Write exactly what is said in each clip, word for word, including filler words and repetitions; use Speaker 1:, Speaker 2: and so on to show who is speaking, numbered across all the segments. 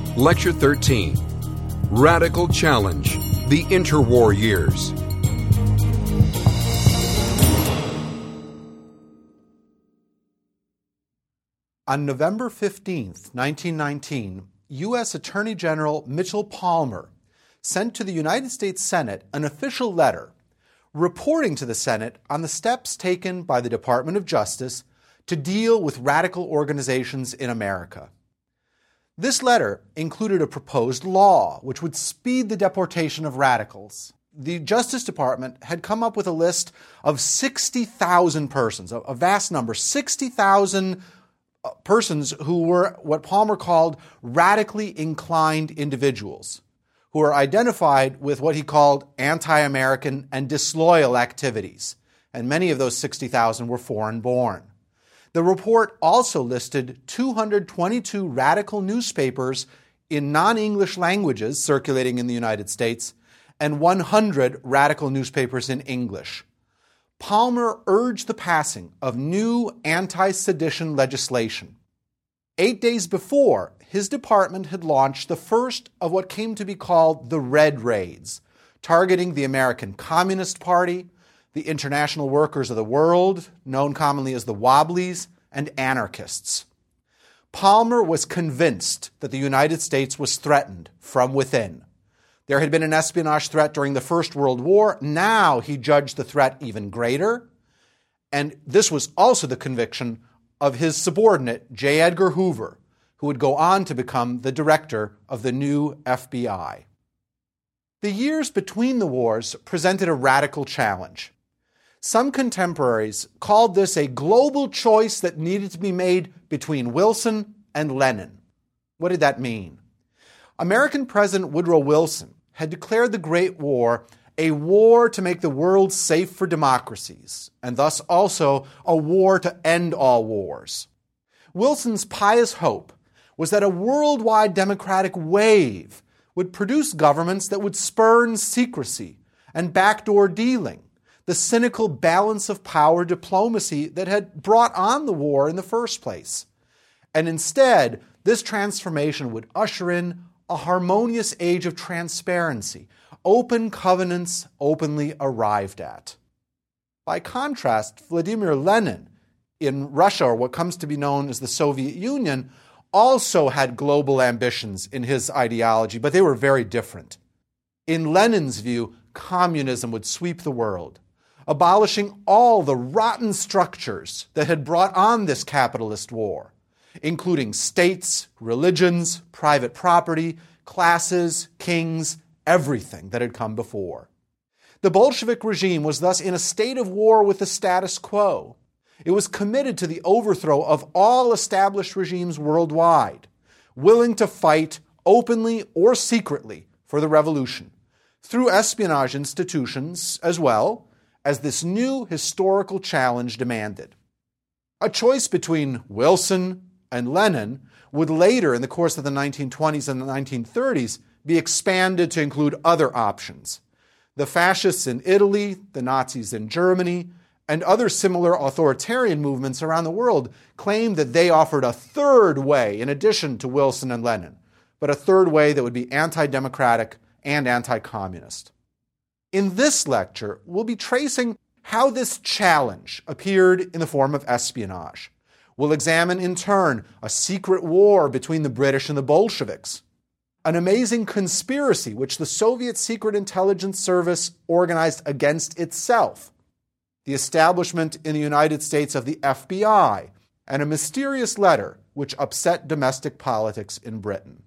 Speaker 1: Lecture thirteen, Radical Challenge, the Interwar Years.
Speaker 2: On November fifteenth, nineteen nineteen, U S Attorney General Mitchell Palmer sent to the United States Senate an official letter reporting to the Senate on the steps taken by the Department of Justice to deal with radical organizations in America. This letter included a proposed law which would speed the deportation of radicals. The Justice Department had come up with a list of sixty thousand persons, a vast number, sixty thousand persons who were what Palmer called radically inclined individuals, who are identified with what he called anti-American and disloyal activities, and many of those sixty thousand were foreign-born. The report also listed two hundred twenty-two radical newspapers in non-English languages circulating in the United States and one hundred radical newspapers in English. Palmer urged the passing of new anti-sedition legislation. Eight days before, his department had launched the first of what came to be called the Red Raids, targeting the American Communist Party, the International Workers of the World, known commonly as the Wobblies, and anarchists. Palmer was convinced that the United States was threatened from within. There had been an espionage threat during the First World War. Now he judged the threat even greater. And this was also the conviction of his subordinate, J. Edgar Hoover, who would go on to become the director of the new F B I. The years between the wars presented a radical challenge. Some contemporaries called this a global choice that needed to be made between Wilson and Lenin. What did that mean? American President Woodrow Wilson had declared the Great War a war to make the world safe for democracies, and thus also a war to end all wars. Wilson's pious hope was that a worldwide democratic wave would produce governments that would spurn secrecy and backdoor dealing, the cynical balance of power diplomacy that had brought on the war in the first place. And instead, this transformation would usher in a harmonious age of transparency, open covenants openly arrived at. By contrast, Vladimir Lenin in Russia, or what comes to be known as the Soviet Union, also had global ambitions in his ideology, but they were very different. In Lenin's view, communism would sweep the world, abolishing all the rotten structures that had brought on this capitalist war, including states, religions, private property, classes, kings, everything that had come before. The Bolshevik regime was thus in a state of war with the status quo. It was committed to the overthrow of all established regimes worldwide, willing to fight openly or secretly for the revolution, through espionage institutions as well as this new historical challenge demanded. A choice between Wilson and Lenin would later, in the course of the nineteen twenties and the nineteen thirties, be expanded to include other options. The fascists in Italy, the Nazis in Germany, and other similar authoritarian movements around the world claimed that they offered a third way in addition to Wilson and Lenin, but a third way that would be anti-democratic and anti-communist. In this lecture, we'll be tracing how this challenge appeared in the form of espionage. We'll examine, in turn, a secret war between the British and the Bolsheviks, an amazing conspiracy which the Soviet Secret Intelligence Service organized against itself, the establishment in the United States of the F B I, and a mysterious letter which upset domestic politics in Britain.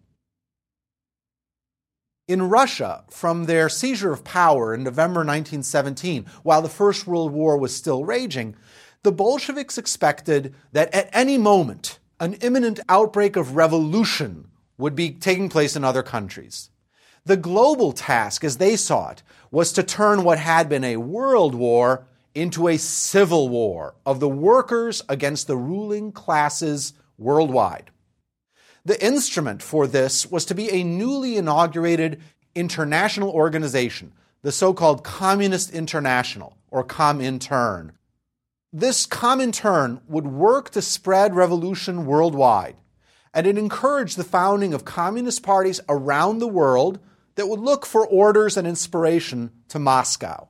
Speaker 2: In Russia, from their seizure of power in November nineteen seventeen, while the First World War was still raging, the Bolsheviks expected that at any moment an imminent outbreak of revolution would be taking place in other countries. The global task, as they saw it, was to turn what had been a world war into a civil war of the workers against the ruling classes worldwide. The instrument for this was to be a newly inaugurated international organization, the so-called Communist International, or Comintern. This Comintern would work to spread revolution worldwide, and it encouraged the founding of communist parties around the world that would look for orders and inspiration to Moscow.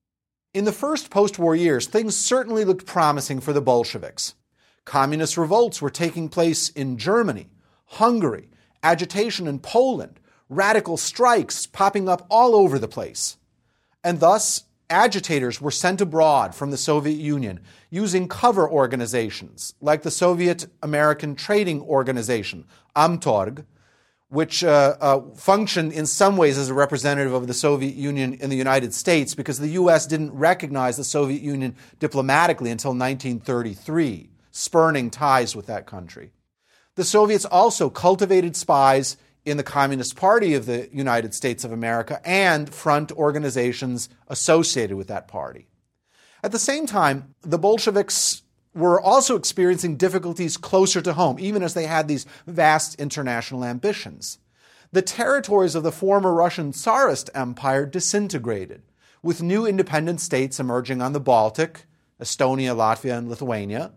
Speaker 2: In the first post-war years, things certainly looked promising for the Bolsheviks. Communist revolts were taking place in Germany, Hungary, agitation in Poland, radical strikes popping up all over the place. And thus, agitators were sent abroad from the Soviet Union using cover organizations like the Soviet-American Trading Organization, Amtorg, which uh, uh, functioned in some ways as a representative of the Soviet Union in the United States because the U S didn't recognize the Soviet Union diplomatically until nineteen thirty-three, spurning ties with that country. The Soviets also cultivated spies in the Communist Party of the United States of America and front organizations associated with that party. At the same time, the Bolsheviks were also experiencing difficulties closer to home, even as they had these vast international ambitions. The territories of the former Russian Tsarist Empire disintegrated, with new independent states emerging on the Baltic, Estonia, Latvia, and Lithuania.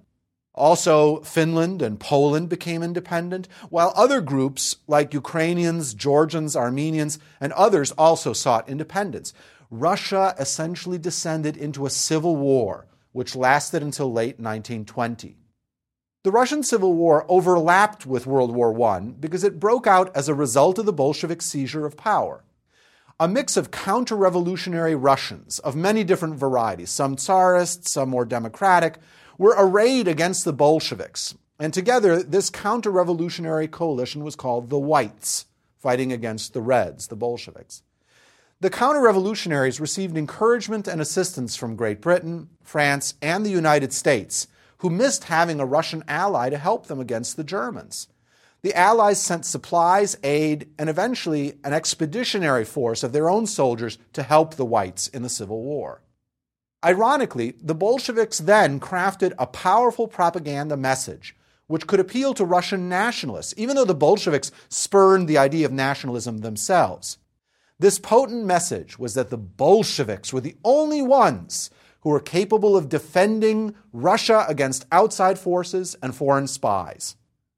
Speaker 2: Also, Finland and Poland became independent, while other groups like Ukrainians, Georgians, Armenians, and others also sought independence. Russia essentially descended into a civil war, which lasted until late nineteen twenty. The Russian Civil War overlapped with World War One because it broke out as a result of the Bolshevik seizure of power. A mix of counter-revolutionary Russians of many different varieties, some Tsarist, some more democratic, were arrayed against the Bolsheviks, and together this counter-revolutionary coalition was called the Whites, fighting against the Reds, the Bolsheviks. The counter-revolutionaries received encouragement and assistance from Great Britain, France, and the United States, who missed having a Russian ally to help them against the Germans. The Allies sent supplies, aid, and eventually an expeditionary force of their own soldiers to help the Whites in the Civil War. Ironically, the Bolsheviks then crafted a powerful propaganda message which could appeal to Russian nationalists, even though the Bolsheviks spurned the idea of nationalism themselves. This potent message was that the Bolsheviks were the only ones who were capable of defending Russia against outside forces and foreign spies.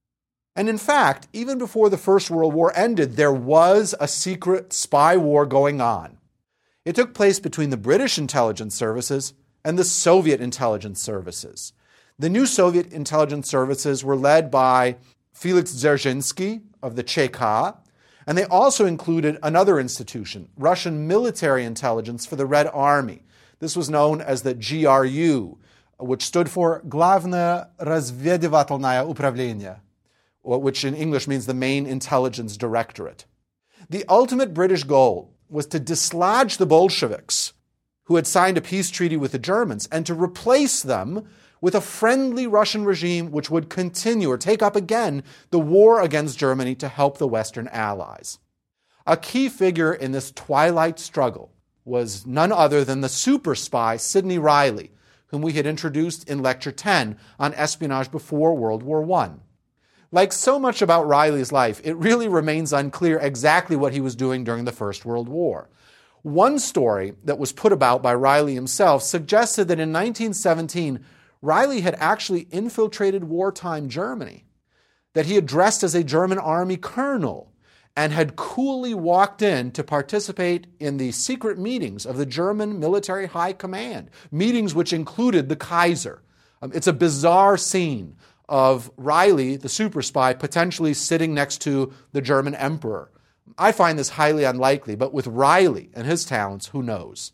Speaker 2: And in fact, even before the First World War ended, there was a secret spy war going on. It took place between the British intelligence services and the Soviet intelligence services. The new Soviet intelligence services were led by Felix Dzerzhinsky of the C K A, and they also included another institution, Russian military intelligence for the Red Army. This was known as the G R U, which stood for Главное разведывательное управление, which in English means the main intelligence directorate. The ultimate British goal was to dislodge the Bolsheviks, who had signed a peace treaty with the Germans, and to replace them with a friendly Russian regime which would continue or take up again the war against Germany to help the Western Allies. A key figure in this twilight struggle was none other than the super spy Sidney Reilly, whom we had introduced in Lecture ten on espionage before World War One. Like so much about Reilly's life, it really remains unclear exactly what he was doing during the First World War. One story that was put about by Reilly himself suggested that in nineteen seventeen, Reilly had actually infiltrated wartime Germany, that he had dressed as a German army colonel and had coolly walked in to participate in the secret meetings of the German military high command, meetings which included the Kaiser. Um, it's a bizarre scene of Reilly, the super spy, potentially sitting next to the German emperor. I find this highly unlikely, but with Reilly and his talents, who knows?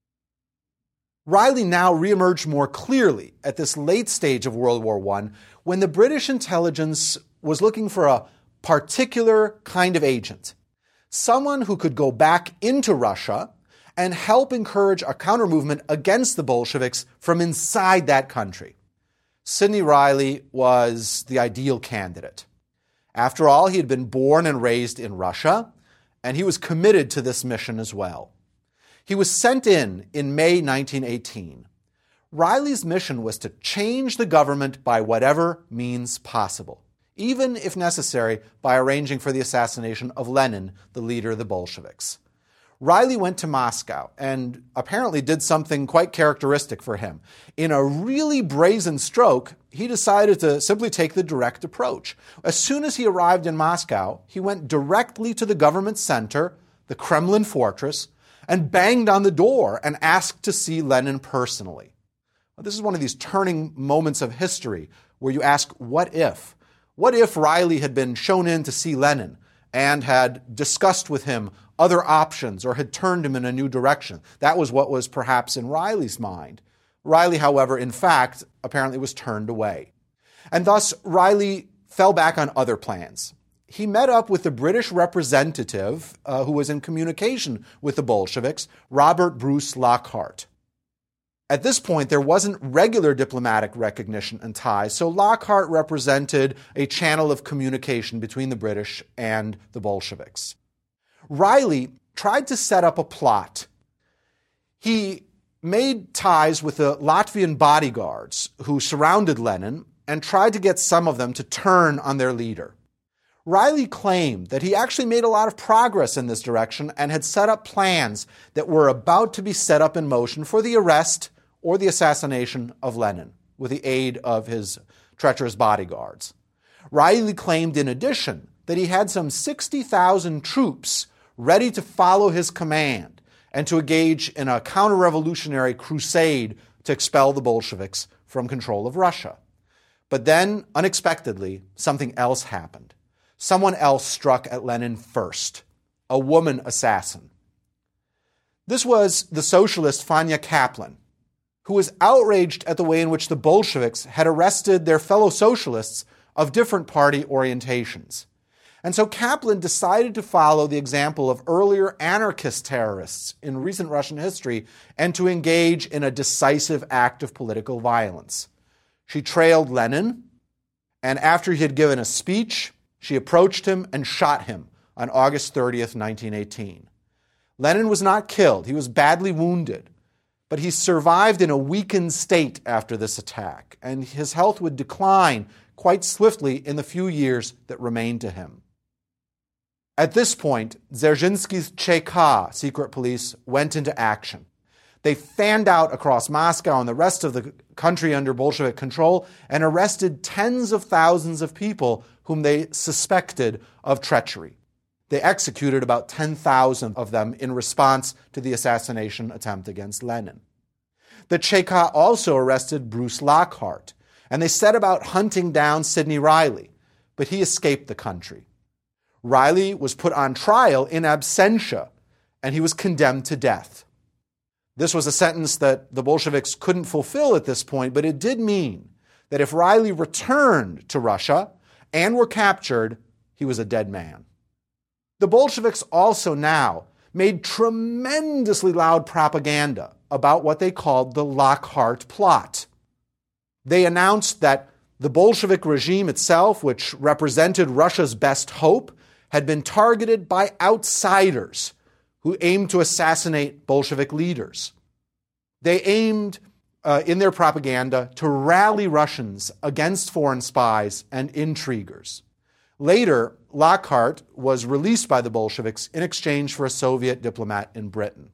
Speaker 2: Reilly now reemerged more clearly at this late stage of World War One when the British intelligence was looking for a particular kind of agent, someone who could go back into Russia and help encourage a counter-movement against the Bolsheviks from inside that country. Sidney Reilly was the ideal candidate. After all, he had been born and raised in Russia, and he was committed to this mission as well. He was sent in in May nineteen eighteen. Reilly's mission was to change the government by whatever means possible, even if necessary by arranging for the assassination of Lenin, the leader of the Bolsheviks. Reilly went to Moscow and apparently did something quite characteristic for him. In a really brazen stroke, he decided to simply take the direct approach. As soon as he arrived in Moscow, he went directly to the government center, the Kremlin fortress, and banged on the door and asked to see Lenin personally. This is one of these turning moments of history where you ask, what if? What if Reilly had been shown in to see Lenin and had discussed with him other options or had turned him in a new direction? That was what was perhaps in Reilly's mind. Reilly, however, in fact, apparently was turned away. And thus, Reilly fell back on other plans. He met up with the British representative uh, who was in communication with the Bolsheviks, Robert Bruce Lockhart. At this point, there wasn't regular diplomatic recognition and ties, so Lockhart represented a channel of communication between the British and the Bolsheviks. Reilly tried to set up a plot. He made ties with the Latvian bodyguards who surrounded Lenin and tried to get some of them to turn on their leader. Reilly claimed that he actually made a lot of progress in this direction and had set up plans that were about to be set up in motion for the arrest or the assassination of Lenin with the aid of his treacherous bodyguards. Reilly claimed in addition that he had some sixty thousand troops ready to follow his command and to engage in a counter-revolutionary crusade to expel the Bolsheviks from control of Russia. But then, unexpectedly, something else happened. Someone else struck at Lenin first, a woman assassin. This was the socialist Fanya Kaplan, who was outraged at the way in which the Bolsheviks had arrested their fellow socialists of different party orientations. And so Kaplan decided to follow the example of earlier anarchist terrorists in recent Russian history and to engage in a decisive act of political violence. She trailed Lenin, and after he had given a speech, she approached him and shot him on August thirtieth, nineteen eighteen. Lenin was not killed. He was badly wounded, but he survived in a weakened state after this attack, and his health would decline quite swiftly in the few years that remained to him. At this point, Dzerzhinsky's Che Ka secret police went into action. They fanned out across Moscow and the rest of the country under Bolshevik control and arrested tens of thousands of people whom they suspected of treachery. They executed about ten thousand of them in response to the assassination attempt against Lenin. The Che Ka also arrested Bruce Lockhart, and they set about hunting down Sidney Reilly, but he escaped the country. Reilly was put on trial in absentia, and he was condemned to death. This was a sentence that the Bolsheviks couldn't fulfill at this point, but it did mean that if Reilly returned to Russia and were captured, he was a dead man. The Bolsheviks also now made tremendously loud propaganda about what they called the Lockhart plot. They announced that the Bolshevik regime itself, which represented Russia's best hope, had been targeted by outsiders who aimed to assassinate Bolshevik leaders. They aimed, uh, in their propaganda, to rally Russians against foreign spies and intriguers. Later, Lockhart was released by the Bolsheviks in exchange for a Soviet diplomat in Britain.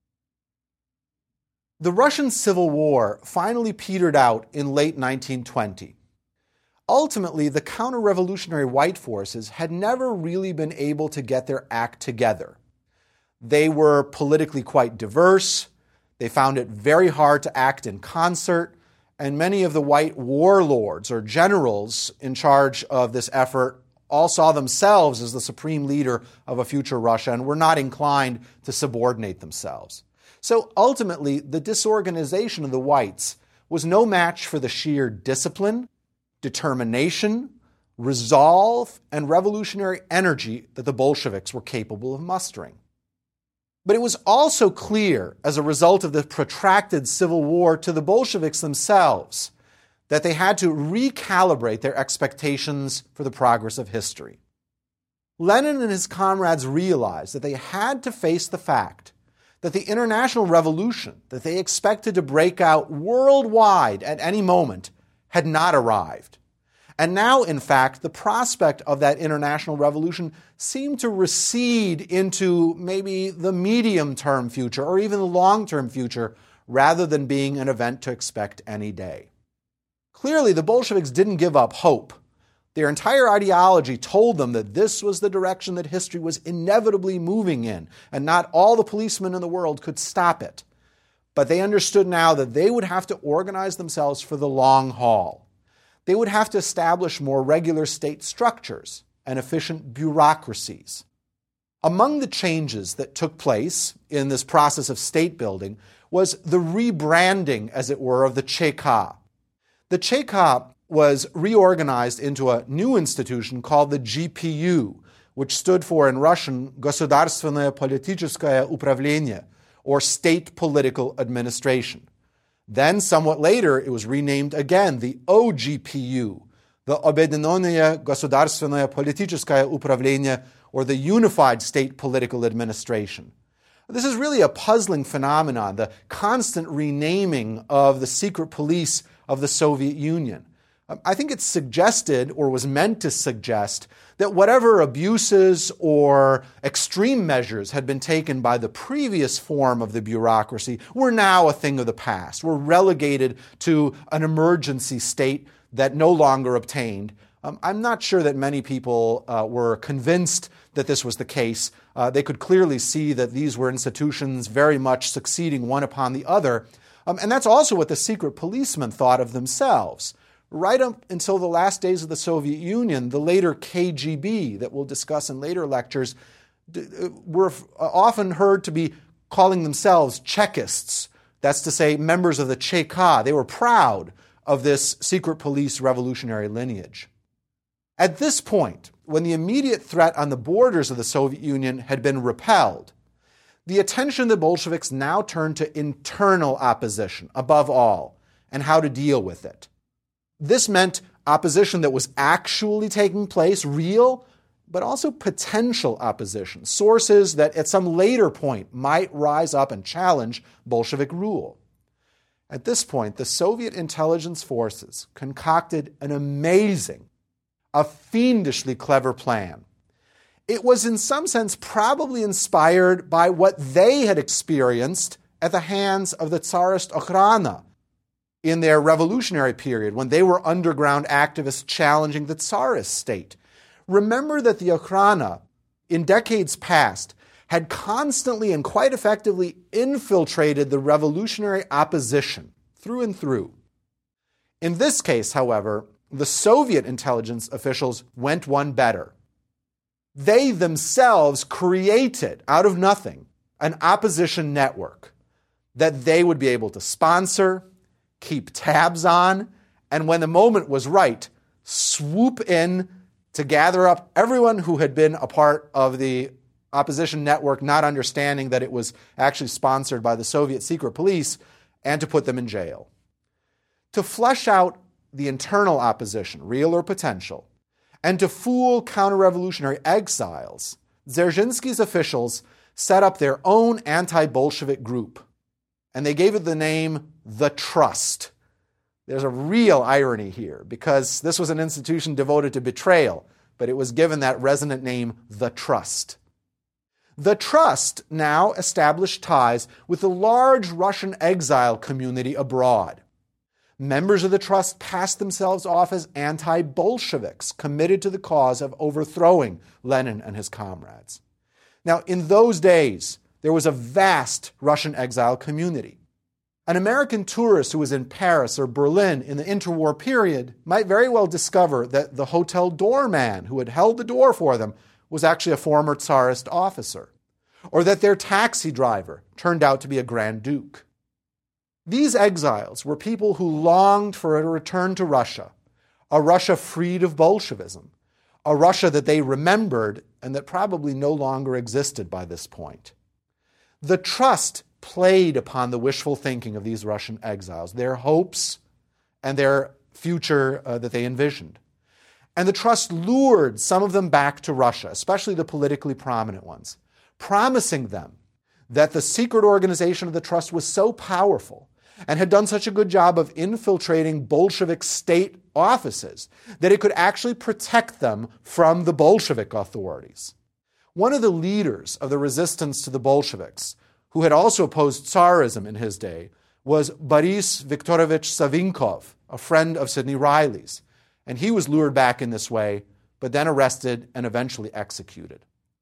Speaker 2: The Russian Civil War finally petered out in late nineteen twenty. Ultimately, the counter-revolutionary white forces had never really been able to get their act together. They were politically quite diverse, they found it very hard to act in concert, and many of the white warlords or generals in charge of this effort all saw themselves as the supreme leader of a future Russia and were not inclined to subordinate themselves. So ultimately, the disorganization of the whites was no match for the sheer discipline, determination, resolve, and revolutionary energy that the Bolsheviks were capable of mustering. But it was also clear, as a result of the protracted civil war, to the Bolsheviks themselves that they had to recalibrate their expectations for the progress of history. Lenin and his comrades realized that they had to face the fact that the international revolution that they expected to break out worldwide at any moment had not arrived. And now, in fact, the prospect of that international revolution seemed to recede into maybe the medium-term future or even the long-term future rather than being an event to expect any day. Clearly, the Bolsheviks didn't give up hope. Their entire ideology told them that this was the direction that history was inevitably moving in, and not all the policemen in the world could stop it. But they understood now that they would have to organize themselves for the long haul. They would have to establish more regular state structures and efficient bureaucracies. Among the changes that took place in this process of state building was the rebranding, as it were, of the C K A. The C K A was reorganized into a new institution called the G P U, which stood for, in Russian, Государственное политическое управление, or State Political Administration. Then, somewhat later, it was renamed again the O G P U, the Объединенное государственное политическое управление, or the Unified State Political Administration. This is really a puzzling phenomenon, the constant renaming of the secret police of the Soviet Union. I think it suggested, or was meant to suggest, that whatever abuses or extreme measures had been taken by the previous form of the bureaucracy were now a thing of the past, were relegated to an emergency state that no longer obtained. Um, I'm not sure that many people uh, were convinced that this was the case. Uh, they could clearly see that these were institutions very much succeeding one upon the other. Um, and that's also what the secret policemen thought of themselves. Right up until the last days of the Soviet Union, the later K G B, that we'll discuss in later lectures, were often heard to be calling themselves Chekists. That's to say, members of the C K A. They were proud of this secret police revolutionary lineage. At this point, when the immediate threat on the borders of the Soviet Union had been repelled, the attention of the Bolsheviks now turned to internal opposition, above all, and how to deal with it. This meant opposition that was actually taking place, real, but also potential opposition, sources that at some later point might rise up and challenge Bolshevik rule. At this point, the Soviet intelligence forces concocted an amazing, a fiendishly clever plan. It was in some sense probably inspired by what they had experienced at the hands of the Tsarist Okhrana in their revolutionary period, when they were underground activists challenging the Tsarist state. Remember that the Okhrana, in decades past, had constantly and quite effectively infiltrated the revolutionary opposition through and through. In this case, however, the Soviet intelligence officials went one better. They themselves created, out of nothing, an opposition network that they would be able to sponsor, keep tabs on, and when the moment was right, swoop in to gather up everyone who had been a part of the opposition network, not understanding that it was actually sponsored by the Soviet secret police, and to put them in jail. To flesh out the internal opposition, real or potential, and to fool counter-revolutionary exiles, Dzerzhinsky's officials set up their own anti-Bolshevik group, and they gave it the name The Trust. There's a real irony here, because this was an institution devoted to betrayal, but it was given that resonant name, The Trust. The Trust now established ties with the large Russian exile community abroad. Members of the Trust passed themselves off as anti-Bolsheviks, committed to the cause of overthrowing Lenin and his comrades. Now, in those days, there was a vast Russian exile community. An American tourist who was in Paris or Berlin in the interwar period might very well discover that the hotel doorman who had held the door for them was actually a former Tsarist officer, or that their taxi driver turned out to be a Grand Duke. These exiles were people who longed for a return to Russia, a Russia freed of Bolshevism, a Russia that they remembered and that probably no longer existed by this point. The Trust played upon the wishful thinking of these Russian exiles, their hopes and their future uh, that they envisioned. And the Trust lured some of them back to Russia, especially the politically prominent ones, promising them that the secret organization of the Trust was so powerful and had done such a good job of infiltrating Bolshevik state offices that it could actually protect them from the Bolshevik authorities. One of the leaders of the resistance to the Bolsheviks, who had also opposed Tsarism in his day, was Boris Viktorovich Savinkov, a friend of Sidney Riley's, and he was lured back in this way, but then arrested and eventually executed.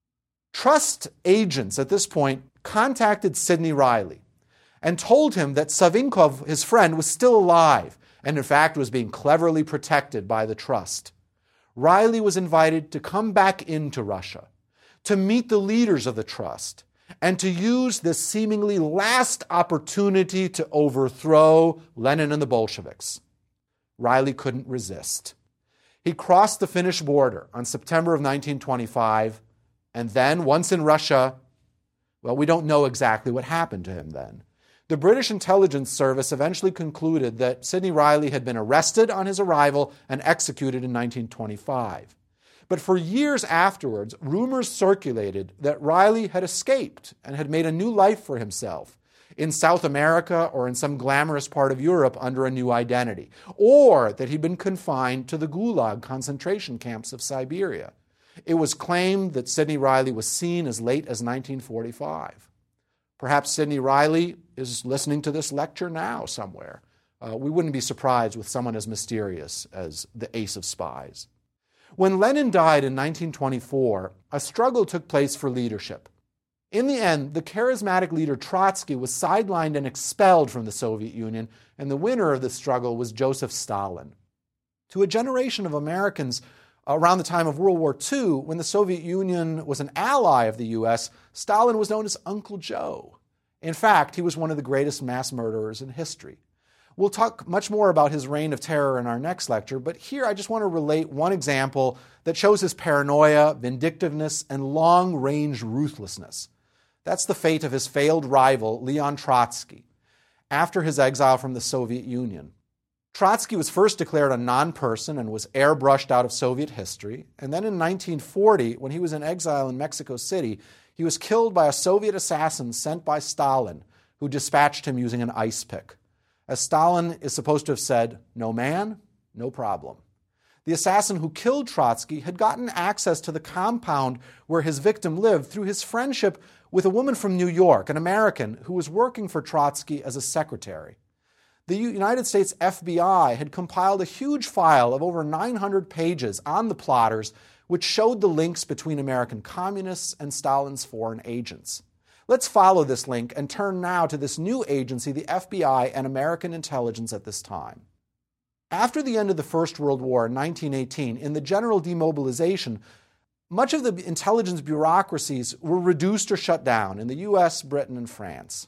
Speaker 2: Trust agents at this point contacted Sidney Riley and told him that Savinkov, his friend, was still alive and in fact was being cleverly protected by the Trust. Riley was invited to come back into Russia, to meet the leaders of the Trust, and to use this seemingly last opportunity to overthrow Lenin and the Bolsheviks. Riley couldn't resist. He crossed the Finnish border on September of nineteen twenty-five, and then, once in Russia, well, we don't know exactly what happened to him then. The British intelligence service eventually concluded that Sidney Riley had been arrested on his arrival and executed in nineteen twenty-five. But for years afterwards, rumors circulated that Riley had escaped and had made a new life for himself in South America or in some glamorous part of Europe under a new identity, or that he'd been confined to the Gulag concentration camps of Siberia. It was claimed that Sidney Riley was seen as late as nineteen forty-five. Perhaps Sidney Riley is listening to this lecture now somewhere. Uh, we wouldn't be surprised with someone as mysterious as the ace of spies. When Lenin died in nineteen twenty-four, a struggle took place for leadership. In the end, the charismatic leader Trotsky was sidelined and expelled from the Soviet Union, and the winner of the struggle was Joseph Stalin. To a generation of Americans around the time of World War Two, when the Soviet Union was an ally of the U S, Stalin was known as Uncle Joe. In fact, he was one of the greatest mass murderers in history. We'll talk much more about his reign of terror in our next lecture, but here I just want to relate one example that shows his paranoia, vindictiveness, and long-range ruthlessness. That's the fate of his failed rival, Leon Trotsky, after his exile from the Soviet Union. Trotsky was first declared a non-person and was airbrushed out of Soviet history, and then in nineteen forty, when he was in exile in Mexico City, he was killed by a Soviet assassin sent by Stalin, who dispatched him using an ice pick. As Stalin is supposed to have said, "No man, no problem." The assassin who killed Trotsky had gotten access to the compound where his victim lived through his friendship with a woman from New York, an American, who was working for Trotsky as a secretary. The United States F B I had compiled a huge file of over nine hundred pages on the plotters, which showed the links between American communists and Stalin's foreign agents. Let's follow this link and turn now to this new agency, the F B I and American intelligence at this time. After the end of the First World War in nineteen eighteen, in the general demobilization, much of the intelligence bureaucracies were reduced or shut down in the U S, Britain, and France.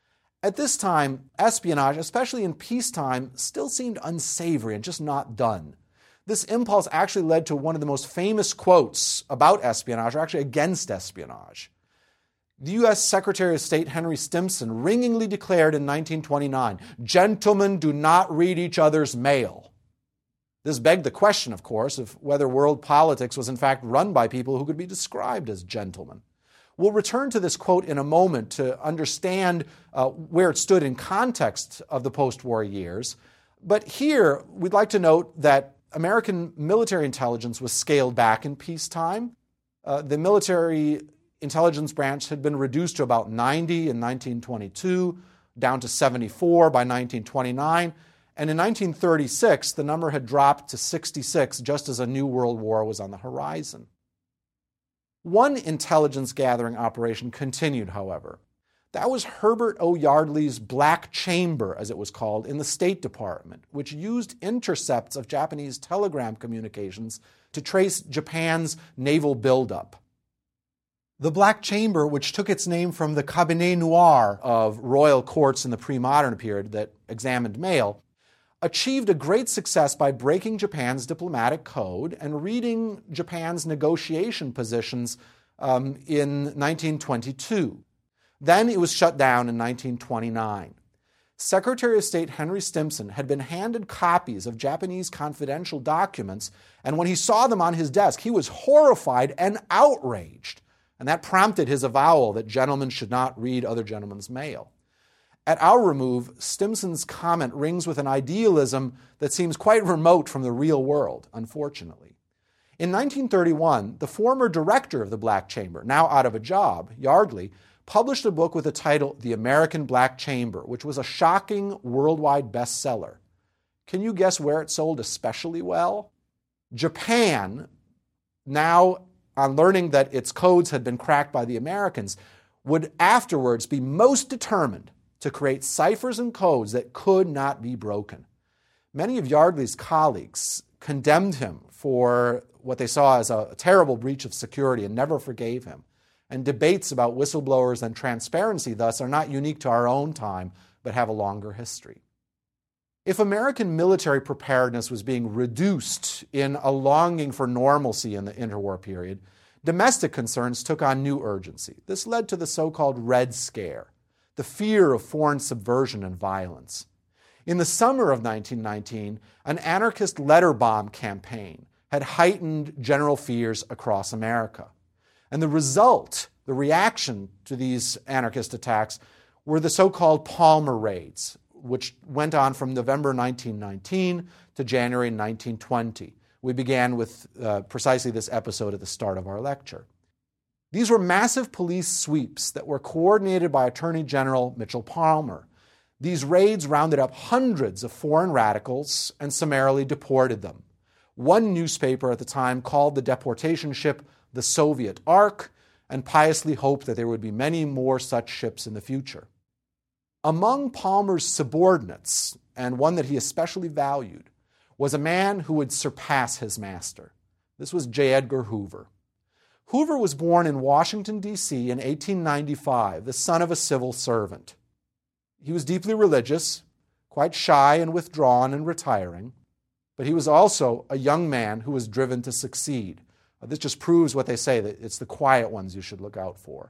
Speaker 2: At this time, espionage, especially in peacetime, still seemed unsavory and just not done. This impulse actually led to one of the most famous quotes about espionage, or actually against espionage. The U S Secretary of State Henry Stimson ringingly declared in nineteen twenty-nine, "Gentlemen do not read each other's mail." This begged the question, of course, of whether world politics was in fact run by people who could be described as gentlemen. We'll return to this quote in a moment to understand uh, where it stood in context of the post-war years. But here, we'd like to note that American military intelligence was scaled back in peacetime. Uh, the military intelligence branch had been reduced to about ninety in nineteen twenty-two, down to seventy-four by nineteen twenty-nine, and in nineteen thirty-six, the number had dropped to sixty-six, just as a new world war was on the horizon. One intelligence gathering operation continued, however. That was Herbert O. Yardley's Black Chamber, as it was called, in the State Department, which used intercepts of Japanese telegram communications to trace Japan's naval buildup. The Black Chamber, which took its name from the cabinet noir of royal courts in the pre-modern period that examined mail, achieved a great success by breaking Japan's diplomatic code and reading Japan's negotiation positions um, in nineteen twenty-two. Then it was shut down in nineteen twenty-nine. Secretary of State Henry Stimson had been handed copies of Japanese confidential documents, and when he saw them on his desk, he was horrified and outraged. And that prompted his avowal that gentlemen should not read other gentlemen's mail. At our remove, Stimson's comment rings with an idealism that seems quite remote from the real world, unfortunately. In nineteen thirty-one, the former director of the Black Chamber, now out of a job, Yardley, published a book with the title The American Black Chamber, which was a shocking worldwide bestseller. Can you guess where it sold especially well? Japan, now on learning that its codes had been cracked by the Americans, would afterwards be most determined to create ciphers and codes that could not be broken. Many of Yardley's colleagues condemned him for what they saw as a terrible breach of security and never forgave him. And debates about whistleblowers and transparency, thus, are not unique to our own time, but have a longer history. If American military preparedness was being reduced in a longing for normalcy in the interwar period, domestic concerns took on new urgency. This led to the so-called Red Scare, the fear of foreign subversion and violence. In the summer of nineteen nineteen, an anarchist letter bomb campaign had heightened general fears across America. And the result, the reaction to these anarchist attacks, were the so-called Palmer Raids, which went on from November nineteen nineteen to January nineteen twenty. We began with uh, precisely this episode at the start of our lecture. These were massive police sweeps that were coordinated by Attorney General Mitchell Palmer. These raids rounded up hundreds of foreign radicals and summarily deported them. One newspaper at the time called the deportation ship the Soviet Ark, and piously hoped that there would be many more such ships in the future. Among Palmer's subordinates, and one that he especially valued, was a man who would surpass his master. This was J. Edgar Hoover. Hoover was born in Washington, D C in eighteen ninety-five, the son of a civil servant. He was deeply religious, quite shy and withdrawn and retiring, but he was also a young man who was driven to succeed. This just proves what they say, that it's the quiet ones you should look out for.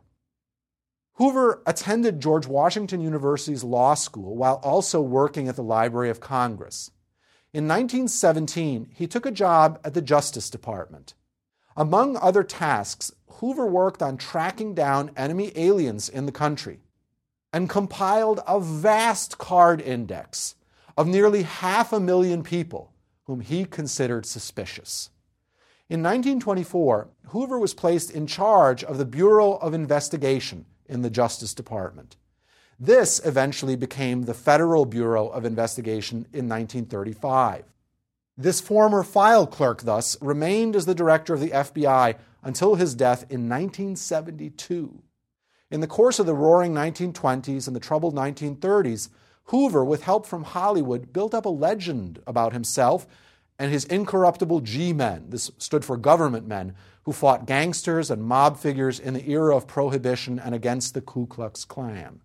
Speaker 2: Hoover attended George Washington University's law school while also working at the Library of Congress. In nineteen seventeen, he took a job at the Justice Department. Among other tasks, Hoover worked on tracking down enemy aliens in the country and compiled a vast card index of nearly half a million people whom he considered suspicious. In nineteen twenty-four, Hoover was placed in charge of the Bureau of Investigation in the Justice Department. This eventually became the Federal Bureau of Investigation in nineteen thirty-five. This former file clerk, thus, remained as the director of the F B I until his death in nineteen seventy-two. In the course of the roaring nineteen twenties and the troubled nineteen thirties, Hoover, with help from Hollywood, built up a legend about himself and his incorruptible G-men. This stood for government men who fought gangsters and mob figures in the era of Prohibition and against the Ku Klux Klan.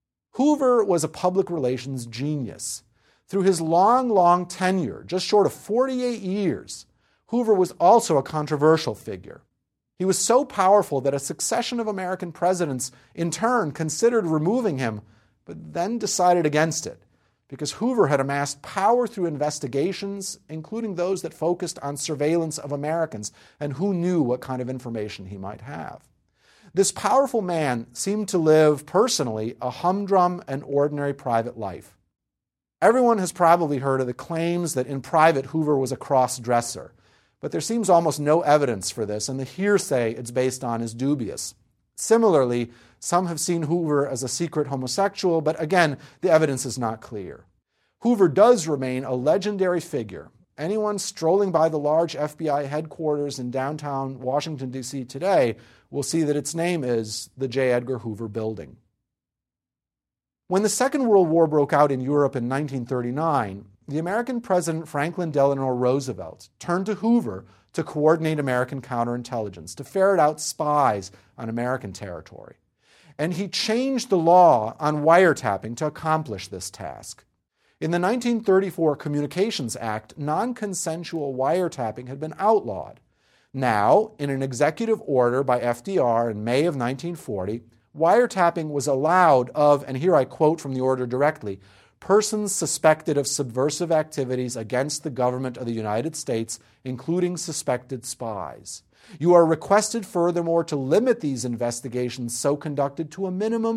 Speaker 2: Hoover was a public relations genius. Through his long, long tenure, just short of forty-eight years, Hoover was also a controversial figure. He was so powerful that a succession of American presidents in turn considered removing him, but then decided against it, because Hoover had amassed power through investigations, including those that focused on surveillance of Americans, and who knew what kind of information he might have. This powerful man seemed to live, personally, a humdrum and ordinary private life. Everyone has probably heard of the claims that in private Hoover was a cross-dresser, but there seems almost no evidence for this, and the hearsay it's based on is dubious. Similarly, some have seen Hoover as a secret homosexual, but again, the evidence is not clear. Hoover does remain a legendary figure. Anyone strolling by the large F B I headquarters in downtown Washington, D C today will see that its name is the J. Edgar Hoover Building. When the Second World War broke out in Europe in nineteen thirty-nine, the American President Franklin Delano Roosevelt turned to Hoover to coordinate American counterintelligence, to ferret out spies on American territory. And he changed the law on wiretapping to accomplish this task. In the nineteen thirty-four Communications Act, non-consensual wiretapping had been outlawed. Now, in an executive order by F D R in May of nineteen forty, wiretapping was allowed of, and here I quote from the order directly, persons suspected of subversive activities against the government of the United States, including suspected spies. You are requested furthermore to limit these investigations so conducted to a minimum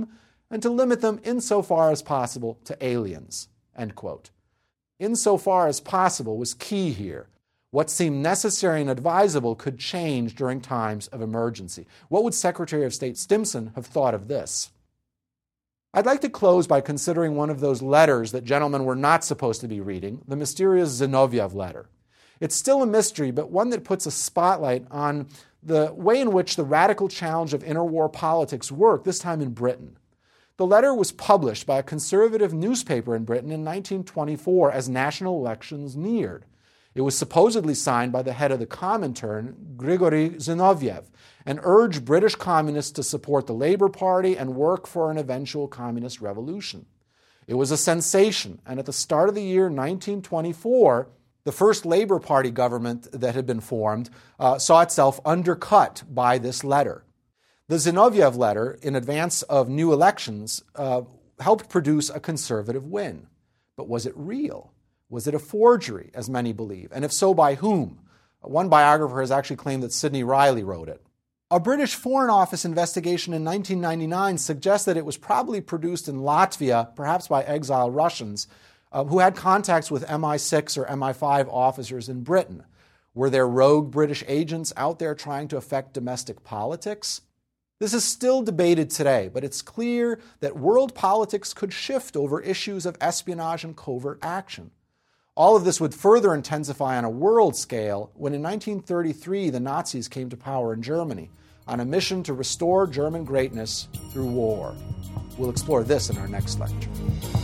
Speaker 2: and to limit them insofar as possible to aliens." End quote. Insofar as possible was key here. What seemed necessary and advisable could change during times of emergency. What would Secretary of State Stimson have thought of this? I'd like to close by considering one of those letters that gentlemen were not supposed to be reading, the mysterious Zinoviev letter. It's still a mystery, but one that puts a spotlight on the way in which the radical challenge of interwar politics worked, this time in Britain. The letter was published by a conservative newspaper in Britain in nineteen twenty-four as national elections neared. It was supposedly signed by the head of the Comintern, Grigory Zinoviev, and urged British communists to support the Labour Party and work for an eventual communist revolution. It was a sensation, and at the start of the year nineteen twenty-four, the first Labour Party government that had been formed uh, saw itself undercut by this letter. The Zinoviev letter, in advance of new elections, uh, helped produce a conservative win. But was it real? Was it a forgery, as many believe? And if so, by whom? One biographer has actually claimed that Sidney Riley wrote it. A British Foreign Office investigation in nineteen ninety-nine suggests that it was probably produced in Latvia, perhaps by exiled Russians, uh, who had contacts with M I six or M I five officers in Britain. Were there rogue British agents out there trying to affect domestic politics? This is still debated today, but it's clear that world politics could shift over issues of espionage and covert action. All of this would further intensify on a world scale when in nineteen thirty-three the Nazis came to power in Germany on a mission to restore German greatness through war. We'll explore this in our next lecture.